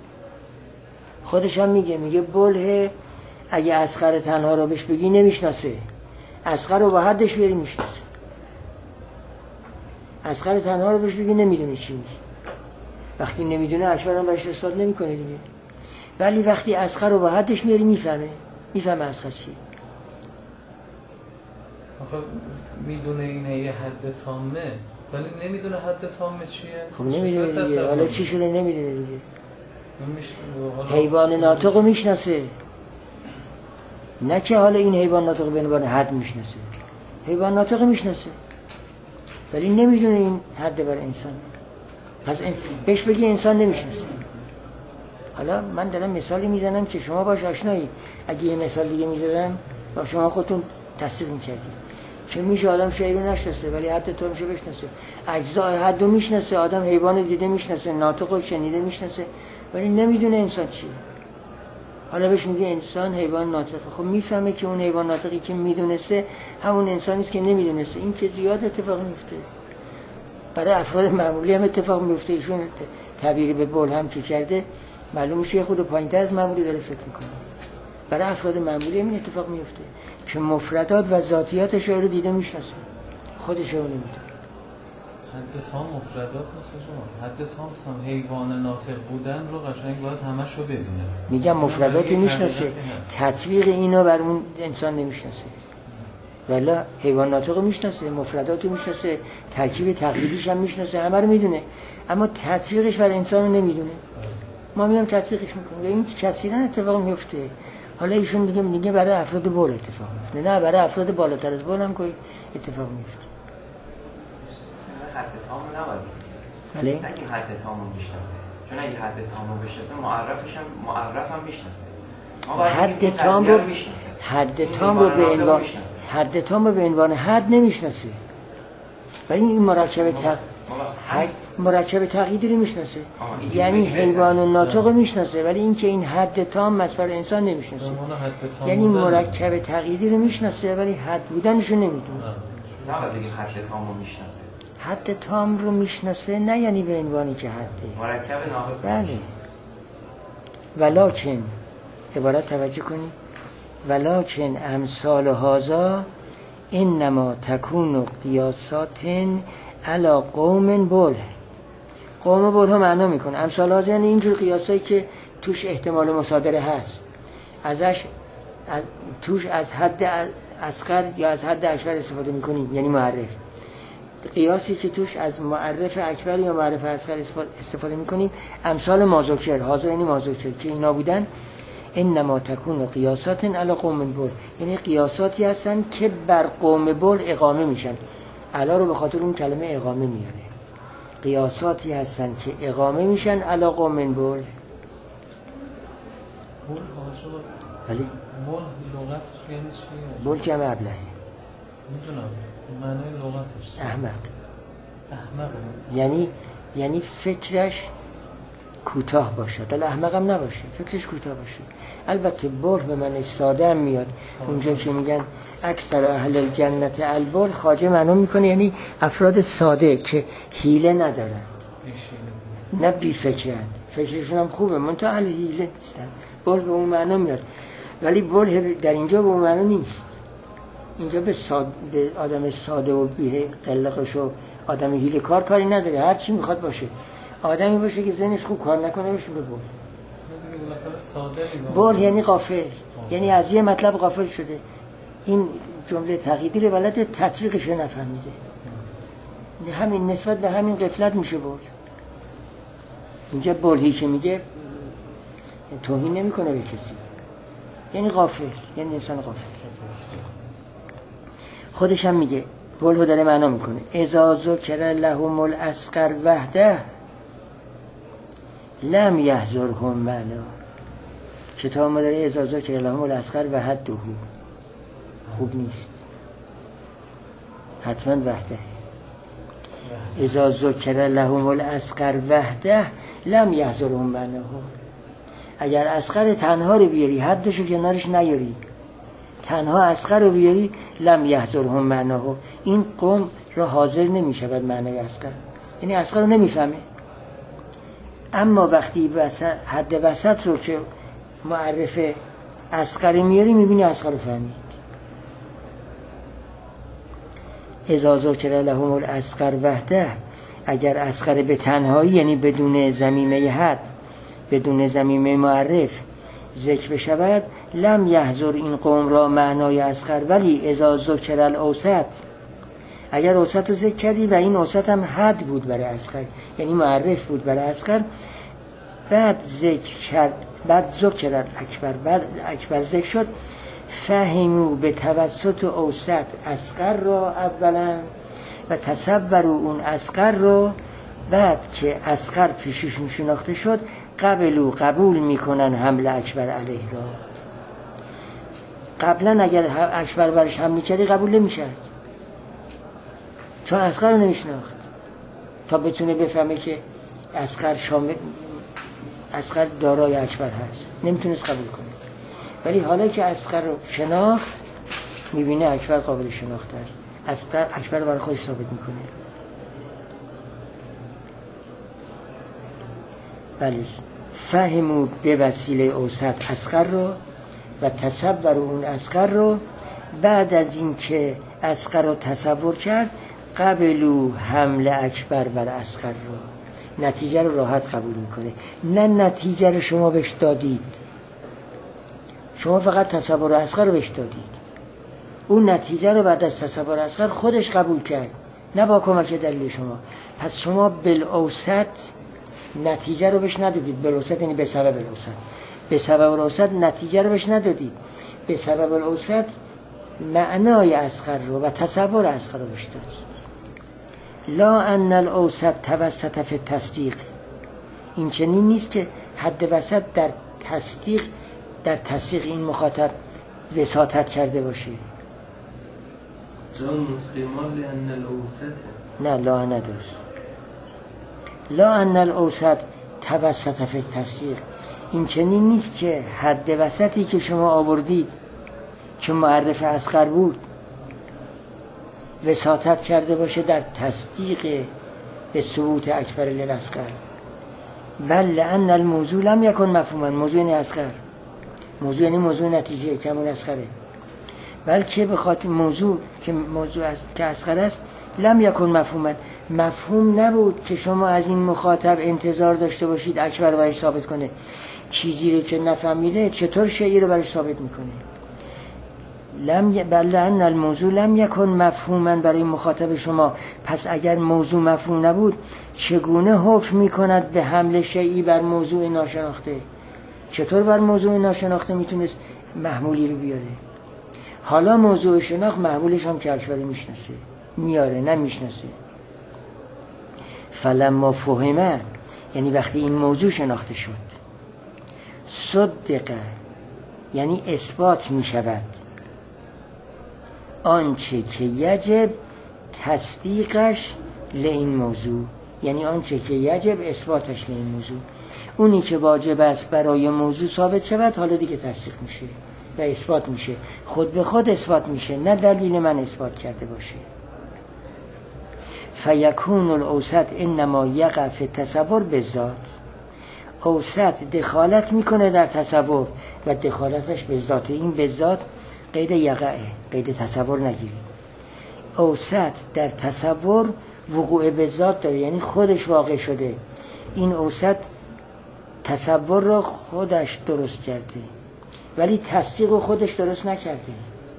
Speaker 1: خودش هم میگه بله اگه اصغر تنها رو بهش بگی نمیشناسه، اصغر رو با حدش بیاری میشناسه. اصغر تنها رو بهش بگی نمیدونه چی میگه، وقتی نمیدونه اکبر هم برش اثبات نمیکنه دیگه. ولی وقتی اصغر رو با حدش میاری میفهمه اصغر چیه.
Speaker 2: آخه میدونه اینه یه حد تامه ولی نمیدونه حد تامه چیه.
Speaker 1: خب نمیدونه دیگه. حالا چی شده نمیدونه دیگه. حیوان ناطق رو میشناسه، نه که حالا این حیوان ناطق به عنوان حد میشناسه. حیوان ناطق میشناسه ولی نمیدونه این حد بر انسان. پس بهش بگی انسان نمیشناسه. حالا من دارم مثالی میزنم که شما باش آشنایی. اگه یه مثال دیگه میزدم با شما خودتون تصدیق میکردید که میشه آدم شعر رو نشناسه ولی حد تو میشه بشناسه. اجزای حد رو میشناسه، آدم حیوان دیده میشناسه، ناطق رو شنیده میشناسه ولی نمیدونه انسان چیه. حالا بهش میگه انسان حیوان ناطقه. خب میفهمه که اون حیوان ناطقی که میدونسته همون انسانیست که نمیدونسته. این که زیاد اتفاق میفته، برای افراد معمولی هم اتفاق میفته. ایشون تعبیری به بول هم که کرده معلوم میشه یه خود پایین‌تر از معمولی داره فکر میکنه. برای افراد معمولی هم این اتفاق میفته که مفردات و ذاتیات شعر رو دیده میشناسه، خودش رو نمیدونه.
Speaker 2: حد تام مفردات مثل شما، حد تام حیوان ناطق بودن رو قشنگ باید همش رو بدونه.
Speaker 1: میگم مفرداتی میشناسه، تطبیق اینو بر اون انسان نمیشناسه. ولی حیوان ناطق میشناسه، مفرداتو میشناسه، ترکیب تقلیدیش هم میشناسه، همه رو میدونه، اما تطبیقش بر انسان رو نمیدونه. ما میام تطبیقش میکنیم و این کثیرا اتفاق میفته. حالا ایشون میگه برای افراد بول اتفاق میفته، نه برای افراد بالاتر از بول هم که اتفاق میفته.
Speaker 4: حد تامو نباید
Speaker 1: بله؟
Speaker 4: نگیم حد تامو میشناسه، چون اگه حد تامو بشناسه معرف هم میشناسه.
Speaker 1: حد تام رو به عنوان حد نمیشناسه ولی این مرکب تقییدی رو میشناسه. یعنی حیوان ناطق رو میشناسه ولی این که این حد تام مسئله انسان نمیشناسه. یعنی مرکب تقییدی رو میشناسه ولی حد بودنش رو نمیدونه.
Speaker 4: نه بگیم حد تامو میشناسه.
Speaker 1: حد تام رو میشناسه نه یعنی به عنوانی که حده.
Speaker 4: مرکب ناقص.
Speaker 1: بله. ولکن عبارت توجه کنید. ولکن امثال هذا انما تکون قیاسات علی قوم بول. قوم بول ها معنا میکنه. امثال هذا یعنی اینجور قیاسایی که توش احتمال مصادره هست، توش از حد اصغر یا از حد اکبر استفاده میکنیم، یعنی معرف. قیاسی که توش از معرف اکبر یا معرف اصغر استفاده میکنیم امثال مازوکر، هازا یعنی مازوکر که اینا بودن، انما تکون قیاسات علی قوم بول، یعنی قیاساتی هستن که بر قوم بول اقامه میشن. علا رو به خاطر اون کلمه اقامه میاره. قیاساتی هستن که اقامه میشن علی قوم بول.
Speaker 2: بول هاشو
Speaker 1: ولی
Speaker 2: بول لغتش یعنی چی؟
Speaker 1: بول جمع ابلهه.
Speaker 2: میدونم معنی لغتش
Speaker 1: احمق.
Speaker 2: احمق
Speaker 1: یعنی فکرش کوتاه باشد، ولی احمق هم نباشه، فکرش کوتاه باشه. البته بول به من ساده هم میاد. اونجا که میگن اکثر اهل الجنت البول، خواجه معلوم میکنه یعنی افراد ساده که حیله ندارن، نه بی فکرن، فکرشون هم خوبه منتها اهل حیله نیستن. بول به اون معنا میاد، ولی بول در اینجا به اون معنا نیست. اینجا به آدم ساده و بی قلقش و آدم حیله کاری نداره. هر چی میخواد باشه، آدمی باشه که ذهنش خوب کار نکنه بشه به بول. بول یعنی غافل، یعنی از یه مطلب غافل شده. این جمله تقییدی رو بلد تطبیقش رو نفهمیده. همین نسبت به همین غفلت میشه بول. اینجا بولهی که میگه توهین نمیکنه به کسی، یعنی غافل، یعنی انسان غافل. خودش هم میگه بول رو داره معنا میکنه. اذا ذکر لهم الاصغر وحده لم یحضرهم معنا. کتاب ما داره اذا ذکر لهم الاصغر وحده، خوب نیست، حتما وحده. اذا ذکر لهم الاصغر وحده لم یحضرهم معنا. اگر اصغر تنها رو بیاری، حدشو کنارش نیاری، تنها اصغر رو بیاری، لم یحضرهم معنا، این قوم را حاضر نمیشود معنای اصغر، یعنی اصغر رو نمیفهمه. اما وقتی حد وسط رو که معرف اصغر میاری، میبینی اصغر رو فهمید. اذا ذکر لهم الاصغر وحده، اگر اصغر به تنهایی یعنی بدون ضمیمه حد، بدون ضمیمه معرف ذکر بشود، لم یحضر این قوم را معنای اصغر. ولی اذا ذکر الاوسط، اگر اوسط رو ذکر کردی و این اوسط هم حد بود برای اصغر، یعنی معرف بود برای اصغر، بعد ذکر کرد، بعد ذکر اکبر، بعد اکبر ذکر شد، فهمو به توسط اوسط اصغر را اولا و تصورو اون اصغر رو، بعد که اصغر پیششون شناخته شد، قبول میکنن حمل اکبر علیه را. قبلا اگر اکبر برش حمل کردی قبول نمیشد، چون اصغر رو نمیشناخت تا بتونه بفهمه که اصغر دارای اکبر هست، نمیتونست قبول کنه. ولی حالا که اصغر رو شناخت، میبینه اکبر قابل شناخته است، اکبر رو برای خودش ثابت میکنه. بله، فهمو به وسیله اوسط اصغر رو و تصور اون اصغر رو، بعد از این که اصغر رو تصور کرد، قبلو حمل اکبر بر اصغر رو، نتیجه رو راحت قبول میکنه. نه نتیجه رو شما بهش دادید، شما فقط تصور اصغر رو بهش دادید، اون نتیجه رو بعد از تصور اصغر خودش قبول کرد، نه با کمک دلیل شما. پس شما بالاوسط نتیجه رو بهش ندادید. بالاوسط یعنی به سبب الاوسط، به سبب الاوسط نتیجه رو بهش ندادید، به سبب الاوسط معنای اصغر رو و تصور اصغر رو بهش دادید. لا ان الاوسط توسط فی التصدیق، این چنین نیست که حد وسط در تصدیق این مخاطب وساطت کرده باشه.
Speaker 3: جان مسلمان لأن الاوسط،
Speaker 1: نه لا ندرست. لا ان الاوسط توسط فی التصدیق، این چنین نیست که حد وسطی که شما آوردید که معرف اصغر بود وساطت کرده باشه در تصدیق به ثبوت اکبر للاصغر. بل لأن الموضوع لم یکن مفهوما، موضوع یعنی اصغر، موضوع یعنی موضوع نتیجه که همون اصغره، بلکه به خاطر موضوع که اصغر است، لم یکن مفهوما، مفهوم نبود که شما از این مخاطب انتظار داشته باشید اکبر رو برش ثابت کنه. چیزی رو که نفهمیده چطور شیعی رو برش ثابت میکنه؟ بل ان الموضوع لم یکن مفهوما برای مخاطب شما، پس اگر موضوع مفهوم نبود چگونه حکم میکند به حمل شیئی بر موضوع ناشناخته؟ چطور بر موضوع ناشناخته میتونست محمولی رو بیاره؟ حالا موضوع شناخت محمولش هم که اکبری میشناسه میاره نمیشناسه. فلما فهمه یعنی وقتی این موضوع شناخته شد، صدقه یعنی اثبات میشود آنچه که یجب تصدیقش لین موضوع، یعنی آنچه که یجب اثباتش لین موضوع، اونی که واجب است برای موضوع ثابت شود حالا دیگه تصدیق میشه و اثبات میشه، خود به خود اثبات میشه، نه دلیل من اثبات کرده باشه. فیکون الاوسط انما یقع فی التصور بالذات، اوسط دخالت میکنه در تصور و دخالتش به ذات. این به ذات قید یقعه، قید تصور نگیرید. اوسط در تصور وقوع به ذات داره، یعنی خودش واقع شده. این اوسط تصور را خودش درست کرده ولی تصدیق رو خودش درست نکرده.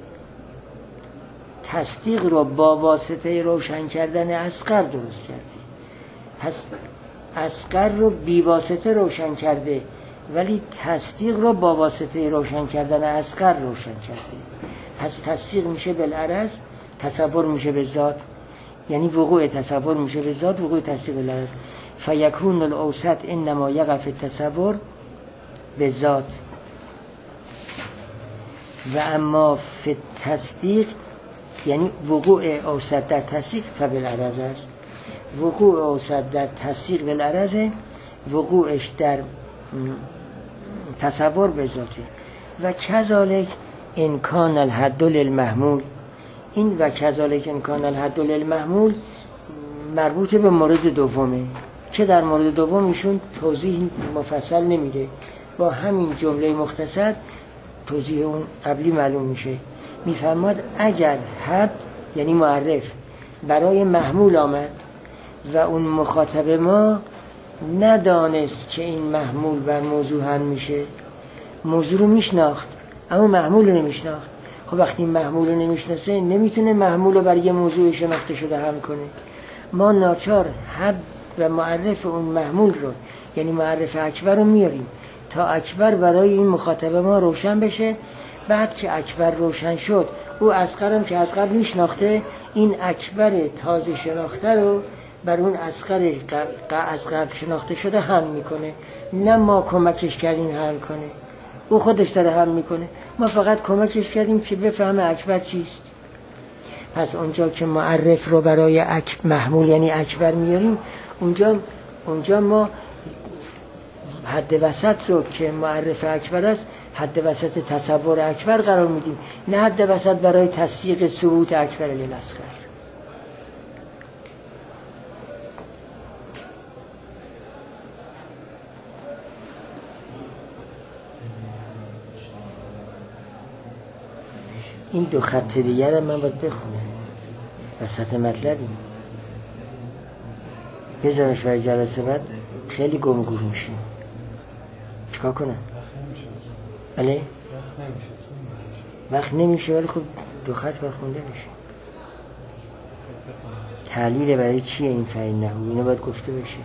Speaker 1: تصدیق رو با واسطه روشن کردن اصغر درست کرده. پس اصغر رو بی واسطه روشن کرده ولی تصدیق رو با واسطه روشن کردن اصغر روشن کرده. پس تصدیق میشه بالعرض، تصور میشه به ذات، یعنی وقوع تصور میشه به ذات، وقوع تصدیق بالعرض. فیکون الاوسط انما یقع فی التصور به ذات و اما فی التصدیق، یعنی وقوع اوسط در تصدیق فبالعرض است. وقوع اوسط در تصدیق بالعرض، وقوعش در تصور به ذاته. و کذالک امکان الحد للمحمول، این و کذالک امکان الحد للمحمول مربوط به مورد دومه که در مورد دوم ایشون توضیح مفصل نمیده، با همین جمله مختصر توضیح اون قبلی معلوم میشه. میفرماد اگر حد یعنی معرف برای محمول آمد و اون مخاطب ما ندانست که این محمول بر موضوع هم میشه، موضوع رو میشناخت اما محمول رو نمیشناخت. خب وقتی محمول رو نمیشناسه نمیتونه محمول رو بر یه موضوع شناخته شده هم کنه. ما ناچار حد و معرف اون محمول رو یعنی معرف اکبر رو میاریم تا اکبر برای این مخاطب ما روشن بشه. بعد که اکبر روشن شد، او اصغرم که اصغر میشناخته، این اکبر تازه شناخته رو بر اون اصغر شناخته شده هم میکنه. نه ما کمکش کردیم هم کنه، او خودش داره هم میکنه، ما فقط کمکش کردیم که بفهمه اکبر چیست. پس اونجا که معرف رو برای محمول یعنی اکبر میاریم، اونجا ما حد وسط رو که معرف اکبر است حد وسط تصور اکبر قرار میدیم، نه حد وسط برای تصدیق ثبوت اکبر للاصغر. این دو خط دیگر من باید بخونم وسط مطلبی بذارمش برای جلسه بعد خیلی گمگور میشه. چیکار کنم؟ بله؟ وقت نمیشه ولی خب دو خط برخونده میشه. تعلیل برای چیه این فعل نحو؟ اینو باید گفته بشه.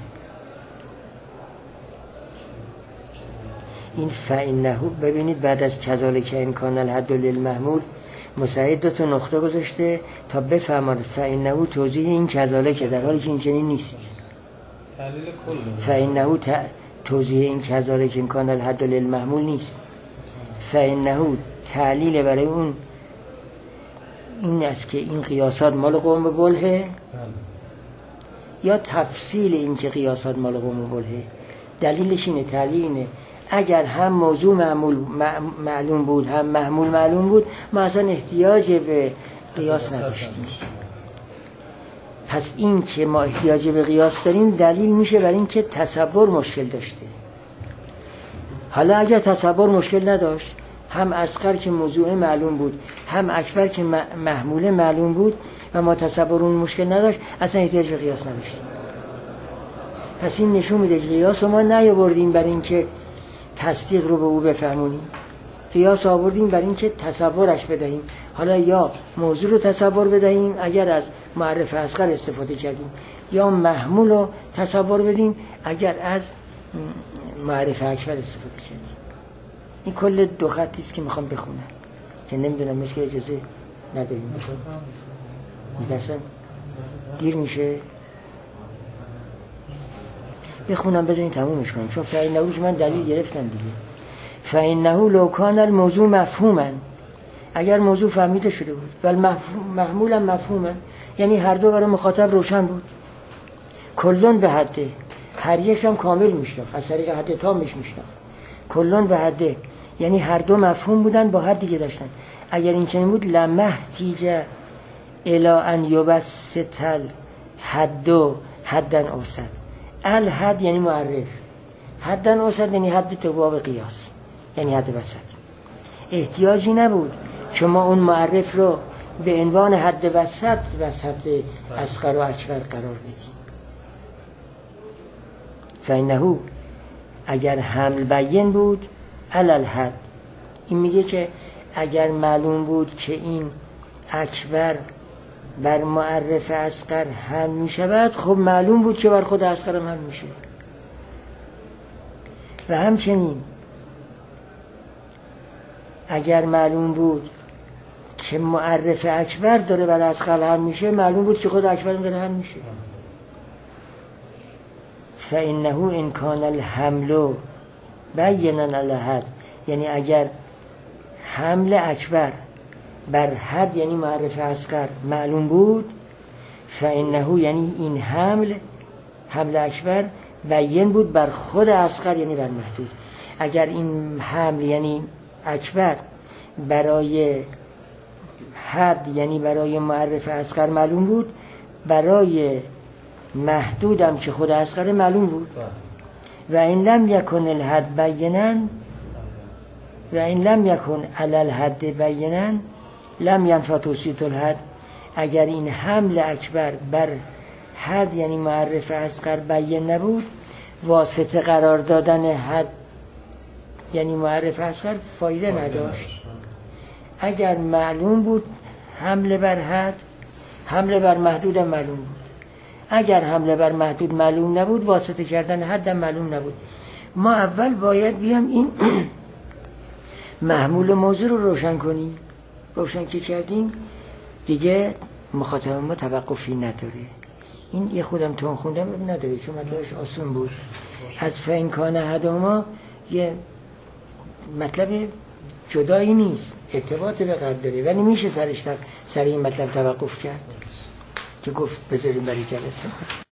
Speaker 1: این فعل نحو ببینید بعد از کذالک امکان الحد للمحمول مسعد دو تا نقطه گذاشته تا بفهمد فعل نحو توضیح این کذالک، در حالی که این چنین نیست.
Speaker 2: تعلیل کل
Speaker 1: فعل نحو توضیح این کذالک امکان الحد للمحمول نیست. فعل نحو تعلیل برای اون این است که این قیاسات مال قوم بلهه یا تفصیل این که قیاسات مال قوم بلهه. دلیلش اینه، تعلیل اینه اگر هم موضوع معلوم بود هم محمول معلوم بود ما اصلا احتیاج به قیاس نداشتیم. پس این که ما احتیاج به قیاس داریم دلیل میشه برای این که تصور مشکل داشته. حالا اگر تصور مشکل نداشت، هم اصغر که موضوع معلوم بود هم اکبر که محمول معلوم بود و ما تصور اون مشکل نداشت، اصلا احتیاج به قیاس نداشتیم. پس این نشون میده قیاس ما نیاوردیم برای این که تصدیق رو به او بفهمونیم، قیاس آوردیم برای اینکه تصورش بدهیم. حالا یا موضوع رو تصور بدهیم اگر از معرف اصغر استفاده کردیم، یا محمول رو تصور بدیم اگر از معرف اکبر استفاده کردیم. این کل دو خطی است که میخوام بخونم که نمیدونم مثل اجازه نداریم میدرسم دیر میشه بخونم. بذارین تمومش کنم چون فإنه که من دلیل گرفتم دیگه. فإنه لو کان الموضوع مفهوما، اگر موضوع فهمیده شده بود و محمولا مفهوما، یعنی هر دو برای مخاطب روشن بود، کلون به حده، هر یک هم کامل میشناخت، از طریق حد تام میشناخت. کلون به حده یعنی هر دو مفهوم بودن، با حدی که داشتن. اگر این چنین بود لمحتیج الی ان یبسط الحد حدا اوسط. الحد یعنی معرف، حدا اوسط یعنی حد تباب قیاس، یعنی حد وسط. احتیاجی نبود شما اون معرف رو به عنوان حد وسط اصغر و اکبر قرار بدید. فإنه اگر حمل بیان بود علی الحد، این میگه که اگر معلوم بود که این اکبر بر معرف اصغر حمل میشود، خب معلوم بود که بر خود اصغر هم حمل میشه. و همچنین اگر معلوم بود که معرف اکبر داره بر اصغر حمل میشه، معلوم بود که خود اکبر هم داره حمل میشه. فإنه إن كان الحمل بینا علی حد، یعنی اگر حمل اکبر بر حد یعنی معرف اصغر معلوم بود، فإنه یعنی این حمل اکبر بیان بود بر خود اصغر یعنی بر محدود. اگر این حمل یعنی اکبر برای حد یعنی برای معرف اصغر معلوم بود، برای محدودم که خود اصغر معلوم بود. و این لم یکن الحد بینا، و این لم یکن علی الحد بینا لم ینفع توسیط الحد. اگر این حمل اکبر بر حد یعنی معرف اصغر بیان نبود، واسطه قرار دادن حد یعنی معرف اصغر فایده نداشت. اگر معلوم بود حمله بر حد، حمله بر محدود هم معلوم بود. اگر حمله بر محدود معلوم نبود، واسطه کردن حد هم معلوم نبود. ما اول باید بیام این محمول موضوع رو روشن کنیم. روشن که کردیم دیگه مخاطب ما توقفی نداره. این یه خودم تون خوندم نداره چون مطلبش آسون بود. از فإن کان احدهما یه مطلب جدایی نیست، ارتباط به قد داره، ولی میشه سر این مطلب توقف کرد که گفت بذاریم برای جلسه.